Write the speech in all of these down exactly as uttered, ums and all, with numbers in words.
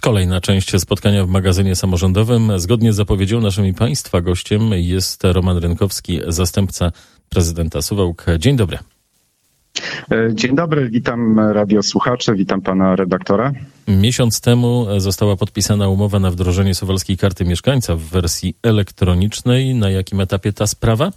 Kolejna część spotkania w magazynie samorządowym. Zgodnie z zapowiedzią naszym i Państwa gościem jest Roman Rynkowski, zastępca prezydenta Suwałk. Dzień dobry. Dzień dobry, witam radiosłuchacze, witam pana redaktora. Miesiąc temu została podpisana umowa na wdrożenie Suwalskiej Karty Mieszkańca w wersji elektronicznej. Na jakim etapie ta sprawa?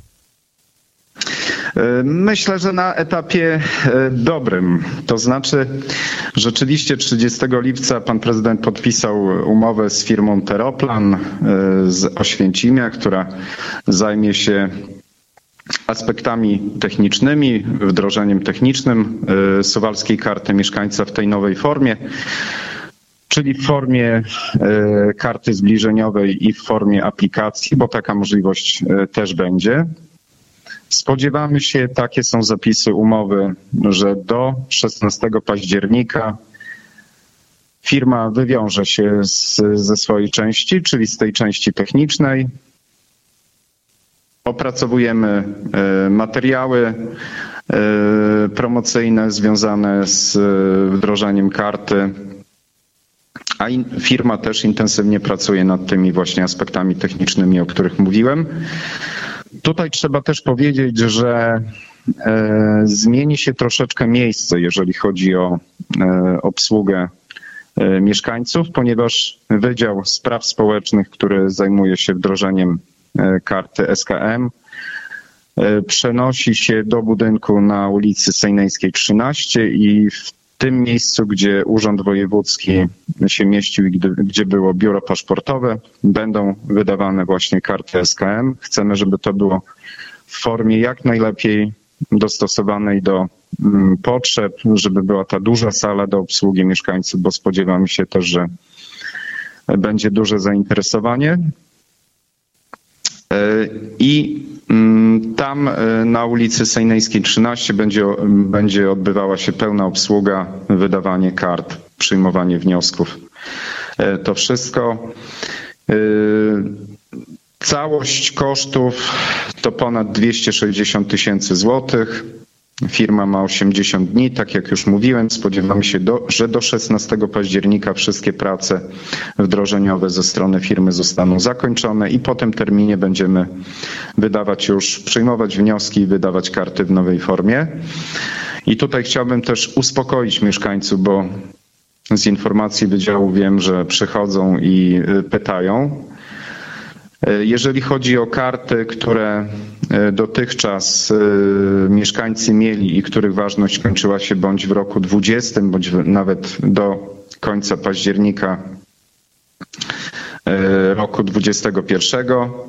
Myślę, że na etapie dobrym. To znaczy, rzeczywiście trzydziestego lipca pan prezydent podpisał umowę z firmą Teroplan z Oświęcimia, która zajmie się aspektami technicznymi, wdrożeniem technicznym Suwalskiej Karty Mieszkańca w tej nowej formie, czyli w formie karty zbliżeniowej i w formie aplikacji, bo taka możliwość też będzie. Spodziewamy się, takie są zapisy umowy, że do szesnastego października firma wywiąże się z, ze swojej części, czyli z tej części technicznej. Opracowujemy materiały promocyjne związane z wdrożeniem karty, a firma też intensywnie pracuje nad tymi właśnie aspektami technicznymi, o których mówiłem. Tutaj trzeba też powiedzieć, że zmieni się troszeczkę miejsce, jeżeli chodzi o obsługę mieszkańców, ponieważ Wydział Spraw Społecznych, który zajmuje się wdrożeniem karty S K M, przenosi się do budynku na ulicy Sejneńskiej trzynaście i w tym miejscu, gdzie Urząd Wojewódzki się mieścił i gdzie było biuro paszportowe, będą wydawane właśnie karty S K M. Chcemy, żeby to było w formie jak najlepiej dostosowanej do potrzeb, żeby była ta duża sala do obsługi mieszkańców, bo spodziewamy się też, że będzie duże zainteresowanie. I tam na ulicy Sejneńskiej trzynaście będzie, będzie odbywała się pełna obsługa, wydawanie kart, przyjmowanie wniosków. To wszystko. Całość kosztów to ponad dwieście sześćdziesiąt tysięcy złotych. Firma ma osiemdziesiąt dni, tak jak już mówiłem. Spodziewamy się, do, że do szesnastego października wszystkie prace wdrożeniowe ze strony firmy zostaną zakończone i po tym terminie będziemy wydawać już, przyjmować wnioski i wydawać karty w nowej formie. I tutaj chciałbym też uspokoić mieszkańców, bo z informacji wydziału wiem, że przychodzą i pytają. Jeżeli chodzi o karty, które dotychczas mieszkańcy mieli i których ważność kończyła się bądź w roku dwudziestym, bądź nawet do końca października roku dwudziestego pierwszego,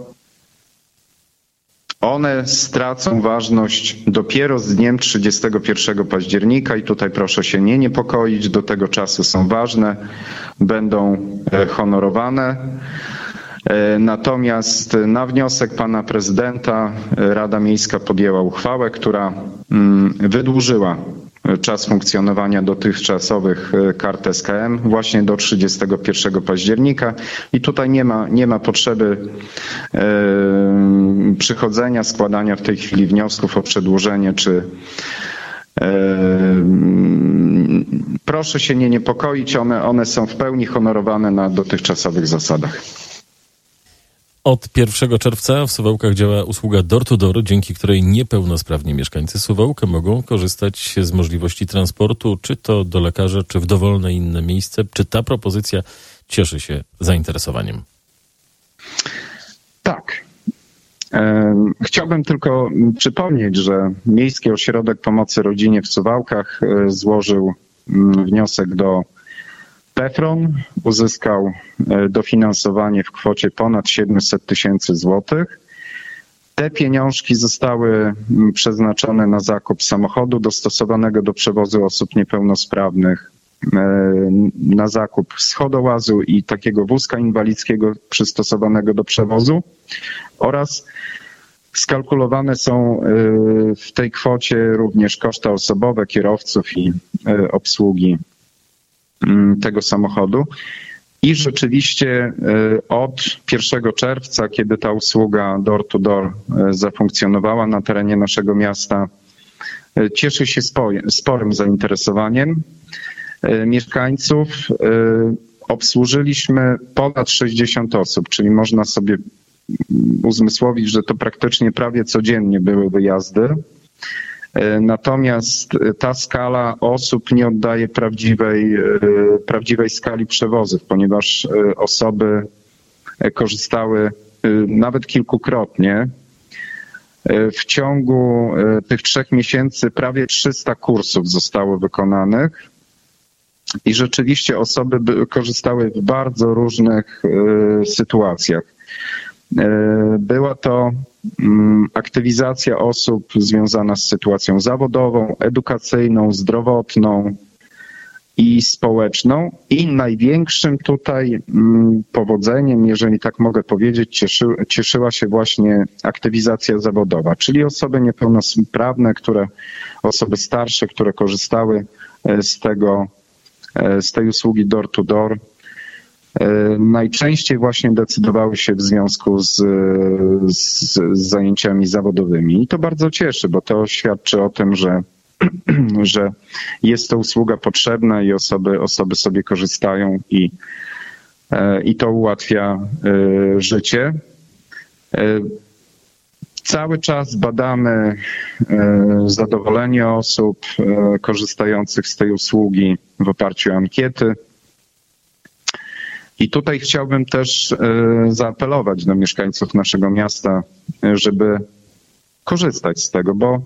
one stracą ważność dopiero z dniem trzydziestego pierwszego października i tutaj proszę się nie niepokoić, do tego czasu są ważne, będą honorowane. Natomiast na wniosek pana prezydenta Rada Miejska podjęła uchwałę, która wydłużyła czas funkcjonowania dotychczasowych kart S K M właśnie do trzydziestego pierwszego października i tutaj nie ma, nie ma potrzeby przychodzenia, składania w tej chwili wniosków o przedłużenie czy proszę się nie niepokoić, one, one są w pełni honorowane na dotychczasowych zasadach. Od pierwszego czerwca w Suwałkach działa usługa door to door, dzięki której niepełnosprawni mieszkańcy Suwałk mogą korzystać z możliwości transportu, czy to do lekarza, czy w dowolne inne miejsce. Czy ta propozycja cieszy się zainteresowaniem? Tak. Chciałbym tylko przypomnieć, że Miejski Ośrodek Pomocy Rodzinie w Suwałkach złożył wniosek do PEFRON, uzyskał dofinansowanie w kwocie ponad siedemset tysięcy złotych. Te pieniążki zostały przeznaczone na zakup samochodu dostosowanego do przewozu osób niepełnosprawnych, na zakup schodołazu i takiego wózka inwalidzkiego przystosowanego do przewozu oraz skalkulowane są w tej kwocie również koszty osobowe kierowców i obsługi tego samochodu. I rzeczywiście od pierwszego czerwca, kiedy ta usługa door to door zafunkcjonowała na terenie naszego miasta, cieszy się sporym zainteresowaniem mieszkańców. obsłużyliśmy ponad sześćdziesiąt osób, czyli można sobie uzmysłowić, że to praktycznie prawie codziennie były wyjazdy. Natomiast ta skala osób nie oddaje prawdziwej, prawdziwej skali przewozów, ponieważ osoby korzystały nawet kilkukrotnie. W ciągu tych trzech miesięcy prawie trzysta kursów zostało wykonanych i rzeczywiście osoby korzystały w bardzo różnych sytuacjach. Była to aktywizacja osób związana z sytuacją zawodową, edukacyjną, zdrowotną i społeczną. I największym tutaj powodzeniem, jeżeli tak mogę powiedzieć, cieszy, cieszyła się właśnie aktywizacja zawodowa, czyli osoby niepełnosprawne, które, osoby starsze, które korzystały z tego, z tej usługi door to door. Najczęściej właśnie decydowały się w związku z, z, z zajęciami zawodowymi. I to bardzo cieszy, bo to świadczy o tym, że, że jest to usługa potrzebna i osoby, osoby sobie korzystają i, i to ułatwia życie. Cały czas badamy zadowolenie osób korzystających z tej usługi w oparciu o ankiety. I tutaj chciałbym też zaapelować do mieszkańców naszego miasta, żeby korzystać z tego, bo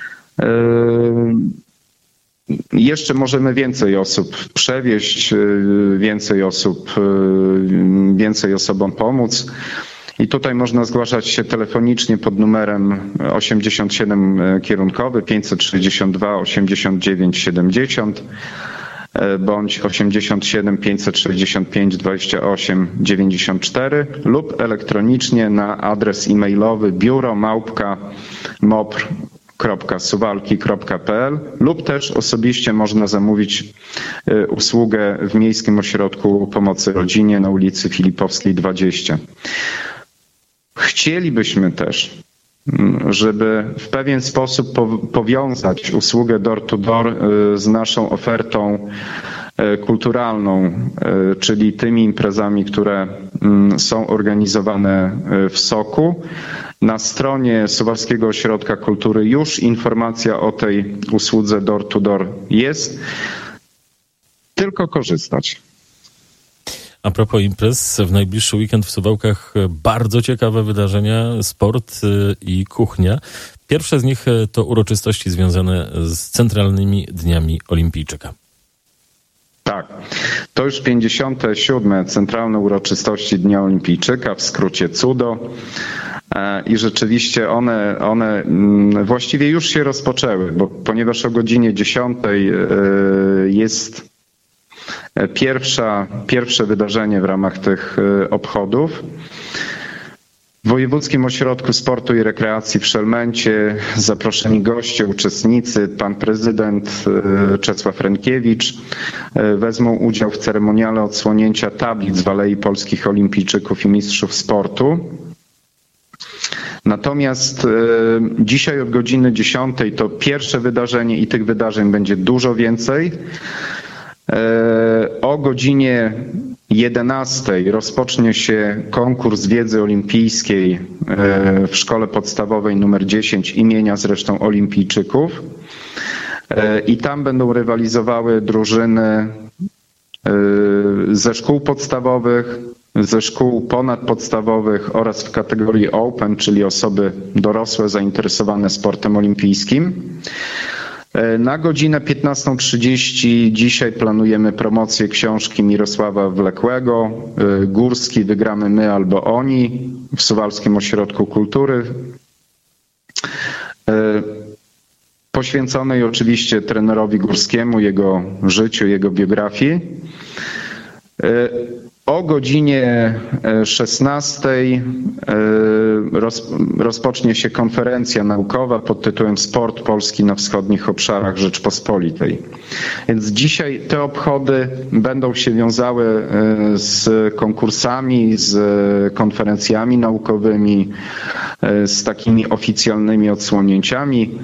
jeszcze możemy więcej osób przewieźć, więcej osób, więcej osobom pomóc. I tutaj można zgłaszać się telefonicznie pod numerem osiemdziesiąt siedem kierunkowy pięćset sześćdziesiąt dwa osiemdziesiąt dziewięć siedemdziesiąt bądź osiemdziesiąt siedem pięćset sześćdziesiąt pięć dwadzieścia osiem dziewięćdziesiąt cztery lub elektronicznie na adres e-mailowy biuro małpka mopr kropka suwałki kropka p l lub też osobiście można zamówić usługę w Miejskim Ośrodku Pomocy Rodzinie na ulicy Filipowskiej dwadzieścia. Chcielibyśmy też, żeby w pewien sposób powiązać usługę door to door z naszą ofertą kulturalną, czyli tymi imprezami, które są organizowane w Soku. Na stronie Suwałkiego Ośrodka Kultury już informacja o tej usłudze door to door jest. Tylko korzystać. A propos imprez, w najbliższy weekend w Suwałkach bardzo ciekawe wydarzenia, sport i kuchnia. Pierwsze z nich to uroczystości związane z Centralnymi Dniami Olimpijczyka. Tak, to już pięćdziesiąte siódme Centralne Uroczystości Dnia Olimpijczyka, w skrócie CUDO. I rzeczywiście one, one właściwie już się rozpoczęły, bo ponieważ o godzinie dziesiątej jest Pierwsza, pierwsze wydarzenie w ramach tych obchodów. W Wojewódzkim Ośrodku Sportu i Rekreacji w Szelmencie zaproszeni goście, uczestnicy, pan prezydent Czesław Rękiewicz wezmą udział w ceremoniale odsłonięcia tablic w Alei Polskich Olimpijczyków i Mistrzów Sportu. Natomiast dzisiaj od godziny dziesiątej to pierwsze wydarzenie i tych wydarzeń będzie dużo więcej. O godzinie jedenastej rozpocznie się konkurs wiedzy olimpijskiej w Szkole Podstawowej numer dziesięć imienia zresztą Olimpijczyków i tam będą rywalizowały drużyny ze szkół podstawowych, ze szkół ponadpodstawowych oraz w kategorii Open, czyli osoby dorosłe zainteresowane sportem olimpijskim. Na godzinę piętnastą trzydzieści dzisiaj planujemy promocję książki Mirosława Wlekłego Górski, wygramy my albo oni w Suwałskim Ośrodku Kultury, poświęconej oczywiście trenerowi Górskiemu, jego życiu, jego biografii. O godzinie szesnastej rozpocznie się konferencja naukowa pod tytułem Sport Polski na wschodnich obszarach Rzeczpospolitej. Więc dzisiaj te obchody będą się wiązały z konkursami, z konferencjami naukowymi, z takimi oficjalnymi odsłonięciami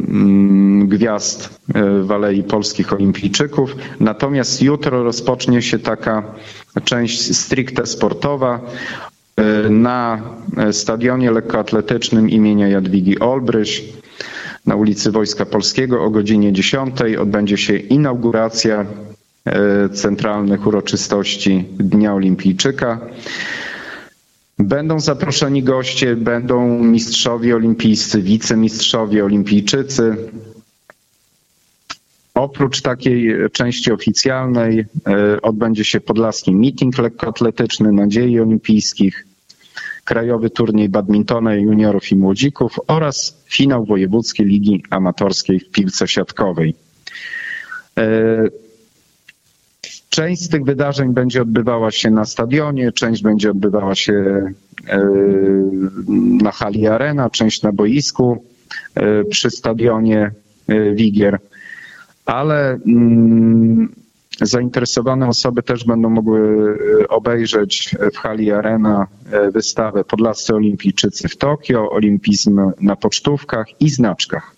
gwiazd w Alei Polskich Olimpijczyków. Natomiast jutro rozpocznie się się taka część stricte sportowa na stadionie lekkoatletycznym imienia Jadwigi Olbryś na ulicy Wojska Polskiego o godzinie dziesiątej odbędzie się inauguracja centralnych uroczystości Dnia Olimpijczyka. Będą zaproszeni goście, będą mistrzowie olimpijscy, wicemistrzowie olimpijczycy. Oprócz takiej części oficjalnej odbędzie się podlaski meeting lekkoatletyczny nadziei olimpijskich, krajowy turniej badmintona juniorów i młodzików oraz finał wojewódzkiej ligi amatorskiej w piłce siatkowej. Część z tych wydarzeń będzie odbywała się na stadionie, część będzie odbywała się na hali Arena, część na boisku przy stadionie Wigier, ale zainteresowane osoby też będą mogły obejrzeć w hali Arena wystawę Podlascy Olimpijczycy w Tokio, olimpizm na pocztówkach i znaczkach.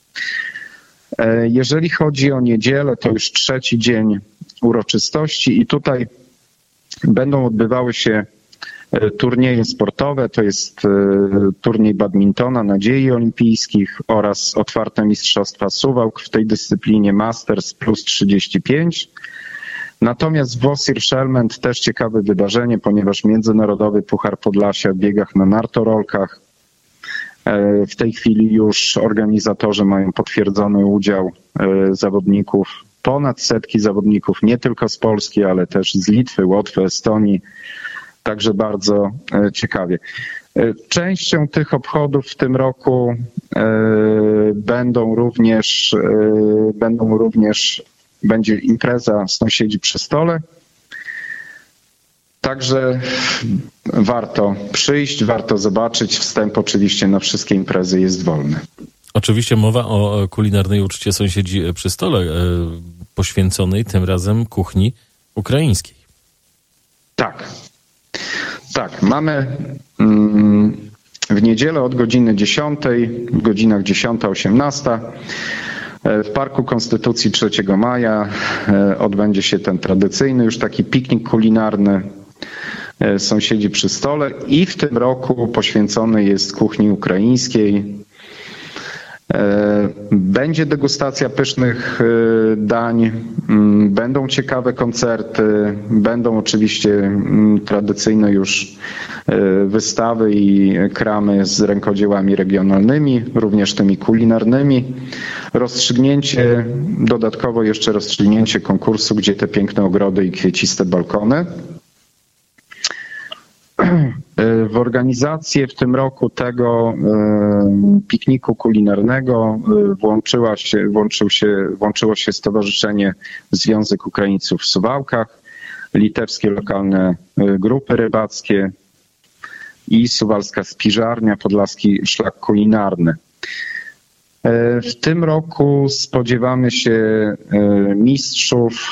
Jeżeli chodzi o niedzielę, to już trzeci dzień uroczystości i tutaj będą odbywały się turnieje sportowe, to jest turniej badmintona nadziei olimpijskich oraz otwarte mistrzostwa Suwałk w tej dyscyplinie Masters plus trzydzieści pięć. Natomiast w Wosir-Szelment też ciekawe wydarzenie, ponieważ Międzynarodowy Puchar Podlasia w biegach na nartorolkach. W tej chwili już organizatorzy mają potwierdzony udział zawodników, ponad setki zawodników, nie tylko z Polski, ale też z Litwy, Łotwy, Estonii. Także bardzo ciekawie. Częścią tych obchodów w tym roku będą również, będą również, będzie impreza Sąsiedzi przy stole. Także warto przyjść, warto zobaczyć. Wstęp oczywiście na wszystkie imprezy jest wolny. Oczywiście mowa o kulinarnej uczcie Sąsiedzi przy stole, poświęconej tym razem kuchni ukraińskiej. Tak. Tak, mamy w niedzielę od godziny dziesiątej, w godzinach dziesiąta osiemnasta w Parku Konstytucji trzeciego maja odbędzie się ten tradycyjny już taki piknik kulinarny Sąsiedzi przy stole i w tym roku poświęcony jest kuchni ukraińskiej. Będzie degustacja pysznych dań, będą ciekawe koncerty, będą oczywiście tradycyjne już wystawy i kramy z rękodziełami regionalnymi, również tymi kulinarnymi. Rozstrzygnięcie, dodatkowo jeszcze rozstrzygnięcie konkursu, gdzie te piękne ogrody i kwieciste balkony. W organizację w tym roku tego pikniku kulinarnego włączyła się, włączył się, włączyło się Stowarzyszenie Związek Ukraińców w Suwałkach, litewskie lokalne grupy rybackie i suwalska spiżarnia, podlaski szlak kulinarny. W tym roku spodziewamy się mistrzów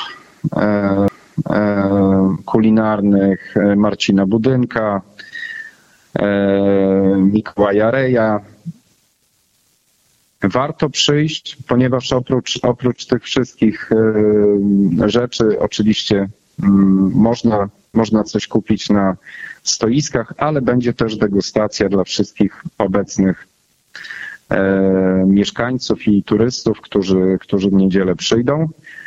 kulinarnych Marcina Budynka, Mikołaja Reja. Warto przyjść, ponieważ oprócz, oprócz tych wszystkich rzeczy oczywiście można, można coś kupić na stoiskach, ale będzie też degustacja dla wszystkich obecnych mieszkańców i turystów, którzy, którzy w niedzielę przyjdą.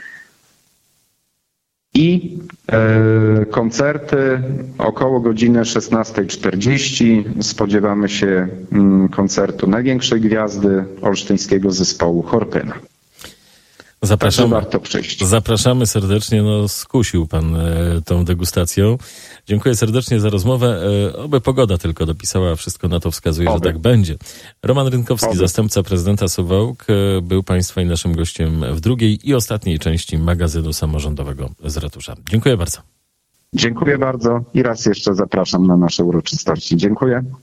I e, koncerty około godziny szesnastej czterdzieści. Spodziewamy się mm, koncertu największej gwiazdy olsztyńskiego zespołu Horpyna. Zapraszamy, warto przyjść. Zapraszamy serdecznie. No, skusił pan e, tą degustacją. Dziękuję serdecznie za rozmowę. E, oby pogoda tylko dopisała, wszystko na to wskazuje, oby. że tak będzie. Roman Rynkowski, oby. zastępca prezydenta Suwałk, e, był państwa i naszym gościem w drugiej i ostatniej części magazynu samorządowego z ratusza. Dziękuję bardzo. Dziękuję bardzo i raz jeszcze zapraszam na nasze uroczystości. Dziękuję.